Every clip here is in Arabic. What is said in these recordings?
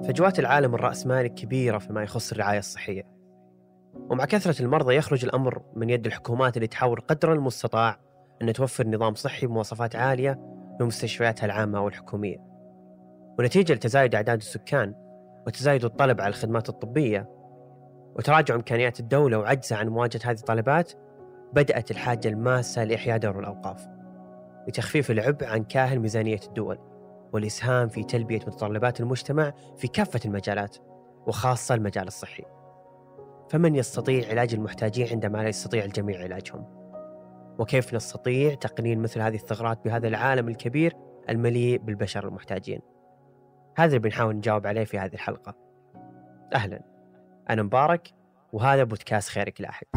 فجوات العالم الرأسمالي كبيرة فيما يخص الرعاية الصحية، ومع كثرة المرضى يخرج الأمر من يد الحكومات اللي تحاول قدر المستطاع أن توفر نظام صحي بمواصفات عالية لمستشفياتها العامة والحكومية. ونتيجة لتزايد أعداد السكان وتزايد الطلب على الخدمات الطبية وتراجع إمكانيات الدولة وعجزها عن مواجهة هذه الطلبات، بدأت الحاجة الماسة لإحياء دور الأوقاف لتخفيف العبء عن كاهل ميزانية الدول والإسهام في تلبية متطلبات المجتمع في كافة المجالات وخاصة المجال الصحي. فمن يستطيع علاج المحتاجين عندما لا يستطيع الجميع علاجهم؟ وكيف نستطيع تقنين مثل هذه الثغرات بهذا العالم الكبير المليء بالبشر المحتاجين؟ هذا اللي بنحاول نجاوب عليه في هذه الحلقة. أهلا، أنا مبارك وهذا بودكاست خيرك لاحق،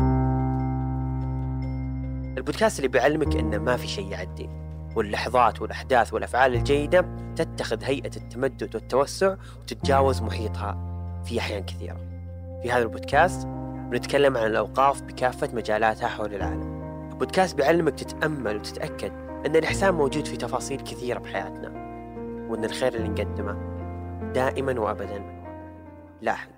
البودكاست اللي بيعلمك إن ما في شيء يعدي، واللحظات والأحداث والأفعال الجيدة تتخذ هيئة التمدد والتوسع وتتجاوز محيطها في أحيان كثيرة. في هذا البودكاست بنتكلم عن الأوقاف بكافة مجالاتها حول العالم. البودكاست بيعلمك تتأمل وتتأكد أن الإحسان موجود في تفاصيل كثيرة بحياتنا، وأن الخير اللي نقدمه دائما وأبدا لاحق.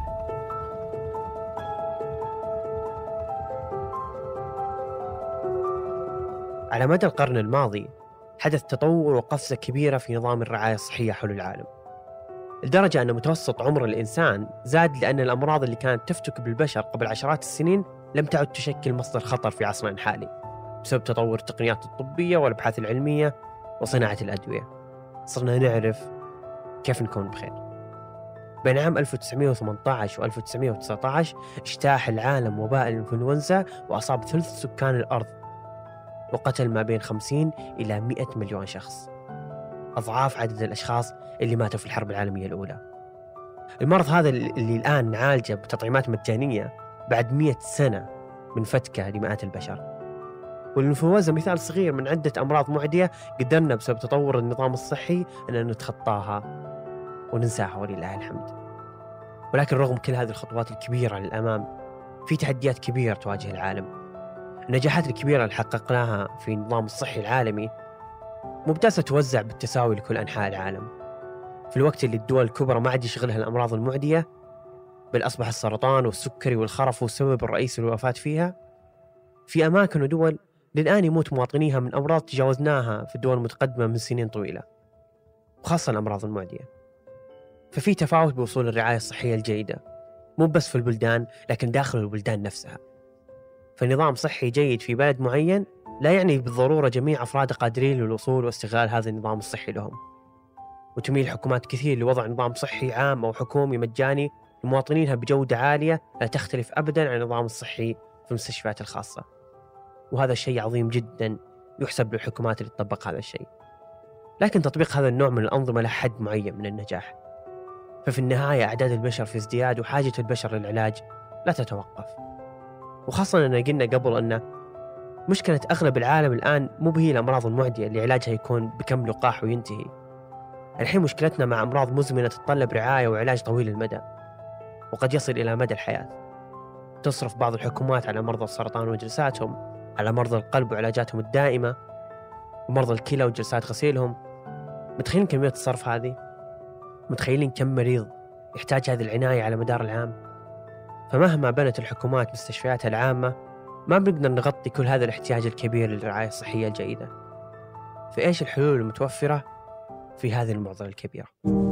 على مدى القرن الماضي حدث تطور وقفزة كبيرة في نظام الرعاية الصحية حول العالم، لدرجة أن متوسط عمر الإنسان زاد، لأن الأمراض اللي كانت تفتك بالبشر قبل عشرات السنين لم تعد تشكل مصدر خطر في عصرنا الحالي بسبب تطور التقنيات الطبية والأبحاث العلمية وصناعة الأدوية. صرنا نعرف كيف نكون بخير. بين عام 1918 و 1919 اجتاح العالم وباء الإنفلونزا وأصاب ثلث سكان الأرض، وقتل ما بين 50 إلى 100 مليون شخص، أضعاف عدد الأشخاص اللي ماتوا في الحرب العالمية الأولى. المرض هذا اللي الآن نعالجه بتطعيمات مجانية بعد 100 سنة من فتكه لمئات البشر. والإنفلونزا مثال صغير من عدة أمراض معدية قدرنا بسبب تطور النظام الصحي أن نتخطاها وننساها ولله الحمد. ولكن رغم كل هذه الخطوات الكبيرة للأمام، في تحديات كبيرة تواجه العالم. النجاحات الكبيرة اللي حققناها في النظام الصحي العالمي مو بس توزع بالتساوي لكل أنحاء العالم، في الوقت اللي الدول الكبرى ما عاد يشغلها الأمراض المعدية، بل أصبح السرطان والسكري والخرف هو السبب الرئيسي للوفاة فيها. في أماكن ودول للآن يموت مواطنيها من أمراض تجاوزناها في الدول المتقدمة من سنين طويلة، وخاصة الأمراض المعدية. ففي تفاوت بوصول الرعاية الصحية الجيدة، مو بس في البلدان لكن داخل البلدان نفسها. فنظام صحي جيد في بلد معين لا يعني بالضرورة جميع أفراده قادرين للوصول واستغلال هذا النظام الصحي لهم. وتميل حكومات كثير لوضع نظام صحي عام أو حكومي مجاني لمواطنينها بجودة عالية لا تختلف أبداً عن النظام الصحي في المستشفيات الخاصة. وهذا شيء عظيم جداً يحسب للحكومات اللي تطبق هذا الشيء. لكن تطبيق هذا النوع من الأنظمة له حد معين من النجاح. ففي النهاية أعداد البشر في ازدياد، وحاجة البشر للعلاج لا تتوقف. وخاصة أننا قلنا قبل أن مشكلة أغلب العالم الآن مو هي الأمراض المعدية اللي علاجها يكون بكم لقاح وينتهي. الحين مشكلتنا مع أمراض مزمنة تتطلب رعاية وعلاج طويل المدى، وقد يصل إلى مدى الحياة. تصرف بعض الحكومات على مرضى السرطان وجلساتهم، على مرضى القلب وعلاجاتهم الدائمة، ومرضى الكلى وجلسات غسيلهم. متخيلين كمية الصرف هذه؟ متخيلين كم مريض يحتاج هذه العناية على مدار العام؟ فمهما بنت الحكومات مستشفياتها العامة، ما بنقدر نغطي كل هذا الاحتياج الكبير للرعاية الصحية الجيدة. فإيش الحلول المتوفرة في هذه المعضلة الكبيرة؟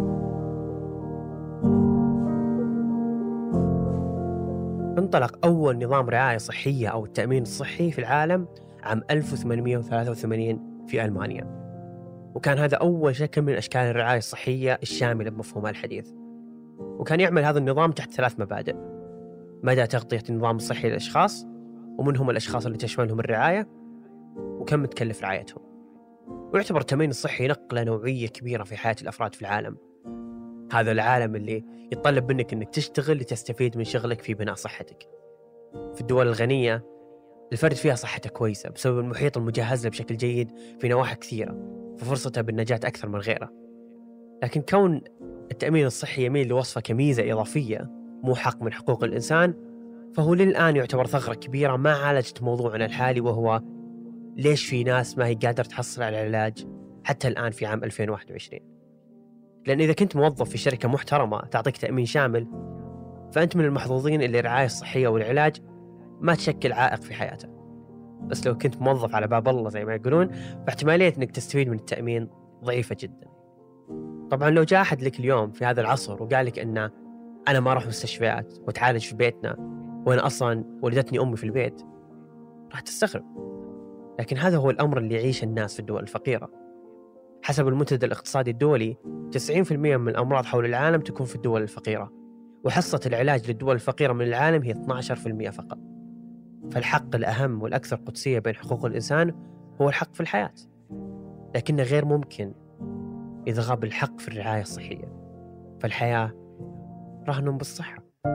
انطلق أول نظام رعاية صحية أو التأمين الصحي في العالم عام 1883 في ألمانيا، وكان هذا أول شكل من أشكال الرعاية الصحية الشاملة بمفهومها الحديث. وكان يعمل هذا النظام تحت 3 مبادئ: مدى تغطية النظام الصحي للأشخاص، ومنهم الأشخاص اللي تشملهم الرعاية، وكم تكلف رعايتهم. ويعتبر التأمين الصحي نقلة نوعية كبيرة في حياة الأفراد في العالم. هذا العالم اللي يتطلب منك أنك تشتغل لتستفيد من شغلك في بناء صحتك. في الدول الغنية الفرد فيها صحته كويسة بسبب المحيط المجهز له بشكل جيد في نواحي كثيرة، ففرصته بالنجاة أكثر من غيره. لكن كون التأمين الصحي يميل لوصفه كميزة إضافية مو حق من حقوق الإنسان، فهو للآن يعتبر ثغرة كبيرة ما عالجت موضوعنا الحالي، وهو ليش في ناس ما هي قادرة تحصل على العلاج حتى الآن في عام 2021. لأن إذا كنت موظف في شركة محترمة تعطيك تأمين شامل، فأنت من المحظوظين اللي الرعاية الصحية والعلاج ما تشكل عائق في حياته. بس لو كنت موظف على باب الله زي ما يقولون، فاحتمالية أنك تستفيد من التأمين ضعيفة جدا. طبعا لو جاء أحد لك اليوم في هذا العصر وقال لك أن أنا ما أروح مستشفيات وأتعالج في بيتنا وأنا أصلا ولدتني أمي في البيت، راح تستغرب. لكن هذا هو الأمر اللي يعيش الناس في الدول الفقيرة. حسب المنتدى الاقتصادي الدولي 90% من الأمراض حول العالم تكون في الدول الفقيرة، وحصة العلاج للدول الفقيرة من العالم هي 12% فقط. فالحق الأهم والأكثر قدسية بين حقوق الإنسان هو الحق في الحياة، لكنه غير ممكن إذا غاب الحق في الرعاية الصحية. فالحياة رهن بالصحة.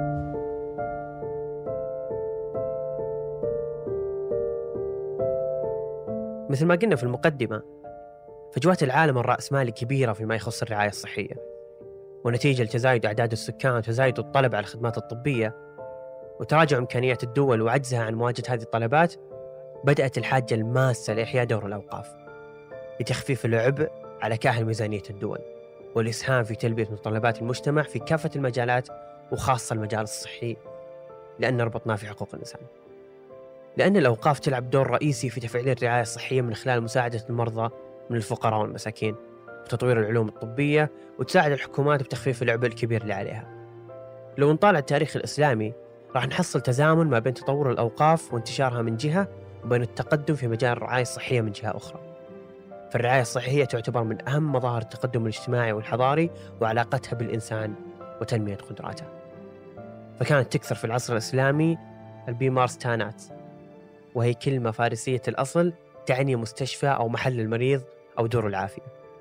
مثل ما قلنا في المقدمة، فجوات العالم الرأسمالي كبيرة فيما يخص الرعاية الصحية، ونتيجة لتزايد أعداد السكان وتزايد الطلب على الخدمات الطبية وتراجع إمكانيات الدول وعجزها عن مواجهة هذه الطلبات، بدأت الحاجة الماسة لإحياء دور الأوقاف لتخفيف العبء على كاهل ميزانية الدول والإسهام في تلبية متطلبات المجتمع في كافة المجالات وخاصة المجال الصحي، لأن ربطناه في حقوق الإنسان. لأن الأوقاف تلعب دور رئيسي في تفعيل الرعاية الصحية من خلال مساعدة المرضى من الفقراء والمساكين وتطوير العلوم الطبية، وتساعد الحكومات بتخفيف العبء الكبير اللي عليها. لو نطالع التاريخ الإسلامي راح نحصل تزامن ما بين تطور الأوقاف وانتشارها من جهة، وبين التقدم في مجال الرعاية الصحية من جهة أخرى. فالرعاية الصحية تعتبر من أهم مظاهر التقدم الاجتماعي والحضاري وعلاقتها بالإنسان وتنمية قدراته. فكانت تكثر في العصر الإسلامي البيمارستانات، وهي كلمة فارسية الأصل تعني مستشفى أو محل المريض أو دور العافية،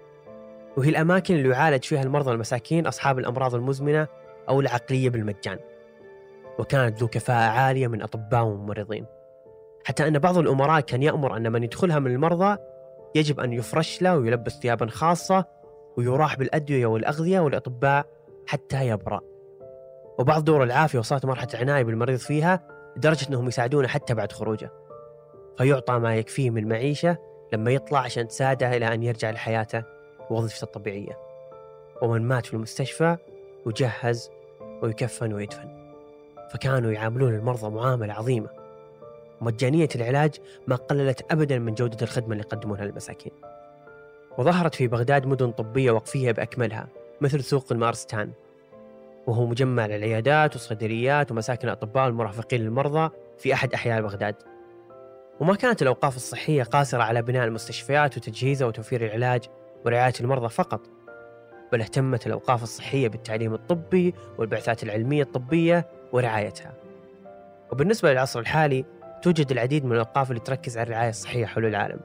وهي الأماكن اللي يعالج فيها المرضى المساكين أصحاب الأمراض المزمنة أو العقلية بالمجان. وكانت ذو كفاءة عالية من أطباء وممرضين، حتى أن بعض الأمراء كان يأمر أن من يدخلها من المرضى يجب أن يفرش له ويلبس ثيابا خاصة ويراح بالأدوية والأغذية والأطباء حتى يبرأ. وبعض دور العافية وصلت مرحلة عناية بالمريض فيها لدرجة أنهم يساعدونه حتى بعد خروجه، فيعطى ما يكفيه من المعيشة لما يطلع عشان تساعده إلى أن يرجع لحياته ووظيفته الطبيعية. ومن مات في المستشفى يجهز ويكفن ويدفن. فكانوا يعاملون المرضى معاملة عظيمة. مجانية العلاج ما قللت أبدا من جودة الخدمة اللي يقدمونها للمساكين. وظهرت في بغداد مدن طبية وقفية بأكملها، مثل سوق المارستان، وهو مجمع للعيادات والصيدليات ومساكن الأطباء والمرافقين للمرضى في أحد أحياء بغداد. وما كانت الأوقاف الصحية قاصرة على بناء المستشفيات وتجهيزها وتوفير العلاج ورعاية المرضى فقط، بل اهتمت الأوقاف الصحية بالتعليم الطبي والبعثات العلمية الطبية ورعايتها. وبالنسبة للعصر الحالي توجد العديد من الأوقاف اللي تركز على الرعاية الصحية حول العالم،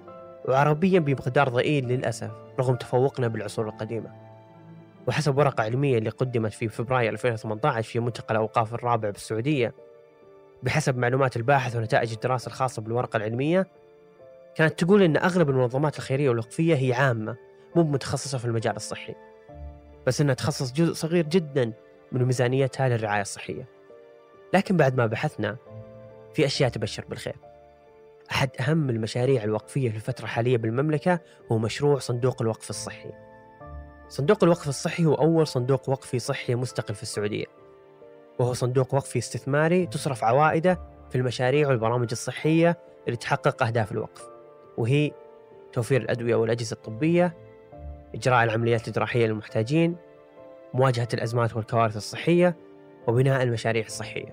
وعربيا بمقدار ضئيل للأسف رغم تفوقنا بالعصور القديمة. وحسب ورقة علمية اللي قدمت في فبراير 2018 في منتقى الأوقاف الرابع بالسعودية، بحسب معلومات الباحث ونتائج الدراسة الخاصة بالورقة العلمية، كانت تقول أن أغلب المنظمات الخيرية والوقفية هي عامة مو متخصصة في المجال الصحي، بس أنها تخصص جزء صغير جدا من ميزانيتها للرعاية الصحية. لكن بعد ما بحثنا في أشياء تبشر بالخير. أحد أهم المشاريع الوقفية في الفترة الحالية بالمملكة هو مشروع صندوق الوقف الصحي. صندوق الوقف الصحي هو أول صندوق وقفي صحي مستقل في السعودية، وهو صندوق وقفي استثماري تصرف عوائده في المشاريع والبرامج الصحية اللي تحقق أهداف الوقف، وهي توفير الأدوية والأجهزة الطبية، إجراء العمليات الجراحية للمحتاجين، مواجهة الأزمات والكوارث الصحية، وبناء المشاريع الصحية.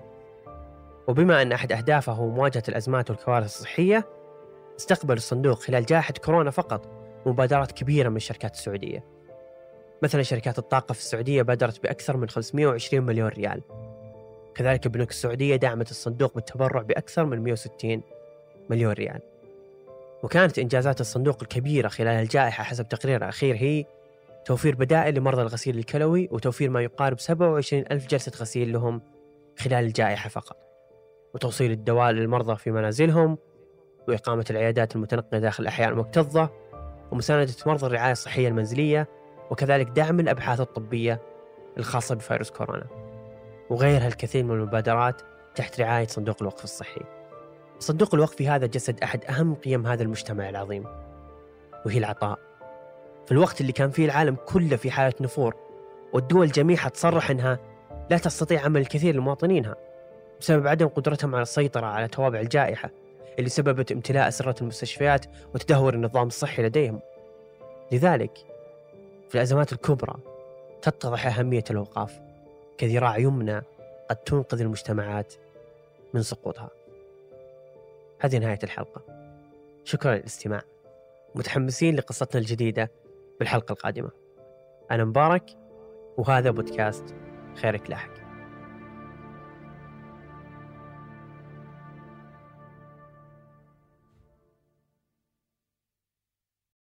وبما أن أحد أهدافه هو مواجهة الأزمات والكوارث الصحية، استقبل الصندوق خلال جائحة كورونا فقط مبادرات كبيرة من الشركات السعودية. مثلا شركات الطاقة في السعودية بادرت بأكثر من 520 مليون ريال. كذلك البنوك السعودية دعمت الصندوق بالتبرع بأكثر من 160 مليون ريال. وكانت إنجازات الصندوق الكبيرة خلال الجائحة حسب تقرير أخير هي توفير بدائل لمرضى الغسيل الكلوي، وتوفير ما يقارب 27 ألف جلسة غسيل لهم خلال الجائحة فقط، وتوصيل الدواء للمرضى في منازلهم، وإقامة العيادات المتنقلة داخل الأحياء المكتظة، ومساندة مرضى الرعاية الصحية المنزلية، وكذلك دعم الأبحاث الطبية الخاصة بفيروس كورونا، وغيرها الكثير من المبادرات تحت رعاية صندوق الوقف الصحي. صندوق الوقف هذا جسد أحد أهم قيم هذا المجتمع العظيم، وهي العطاء. في الوقت اللي كان فيه العالم كله في حالة نفور، والدول جميعها تصرح أنها لا تستطيع عمل الكثير لمواطنينها بسبب عدم قدرتهم على السيطرة على توابع الجائحة اللي سببت امتلاء أسرة المستشفيات وتدهور النظام الصحي لديهم. لذلك في الأزمات الكبرى تتضح أهمية الأوقاف كذراع يمنى قد تنقذ المجتمعات من سقوطها. هذه نهاية الحلقة، شكرا للاستماع، متحمسين لقصتنا الجديدة بالحلقة القادمة. أنا مبارك، وهذا بودكاست خيرك لاحق.